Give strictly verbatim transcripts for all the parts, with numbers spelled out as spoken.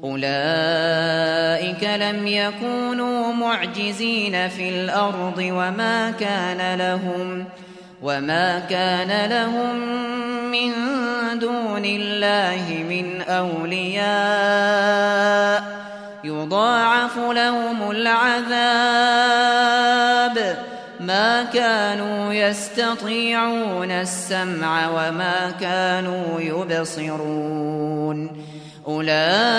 أولئك لم يكونوا معجزين في الأرض وما كان لهم وما كان لهم من دون الله من أولياء يضاعف لهم العذاب ما كانوا يستطيعون السمع وما كانوا يبصرون أولئك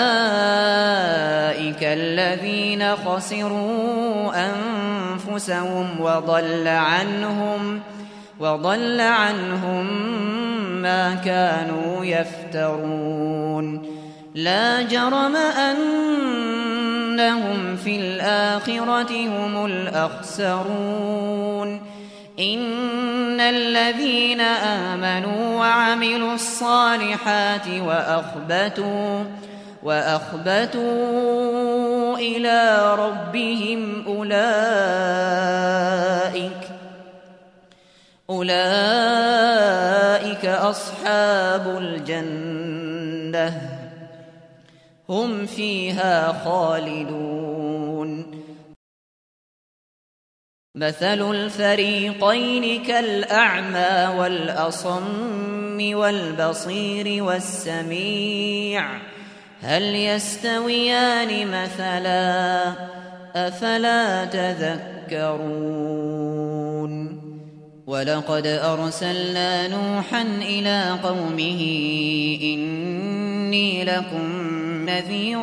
الذين خسروا أنفسهم وضل عنهم وضل عنهم ما كانوا يفترون لا جرم أنهم في الآخرة هم الأخسرون إن الذين آمنوا وعملوا الصالحات وأخبتوا وأخبتوا إلى ربهم أولئك أولئك أصحاب الجنة هم فيها خالدون مثل الفريقين كالأعمى والأصم والبصير والسميع هل يستويان مثلا أفلا تذكرون ولقد أرسلنا نوحا إلى قومه إني لكم نذير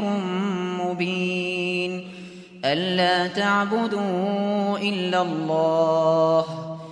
مبين ألا تعبدوا إلا الله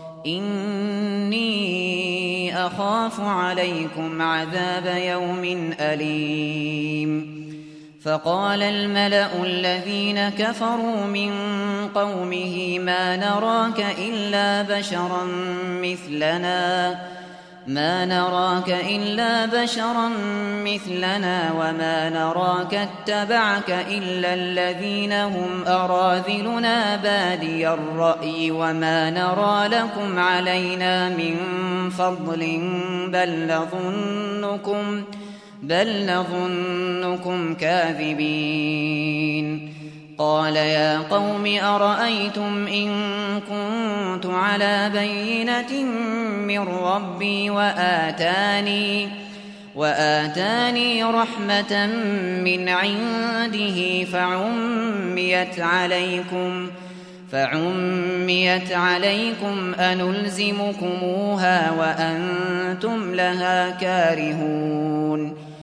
إني أخاف عليكم عذاب يوم أليم فقال الملأ الذين كفروا من قومه ما نراك إلا بشرا مثلنا ما نراك إلا بشرا مثلنا وما نراك اتبعك إلا الذين هم أراذلنا بادي الرأي وما نرى لكم علينا من فضل بل نظنكم بل نظنكم كاذبين قال يا قوم أرأيتم إن كنت على بينة من ربي وآتاني وآتاني رحمة من عنده فعميت عليكم فعميت عليكم أنلزمكموها وأنتم لها كارهون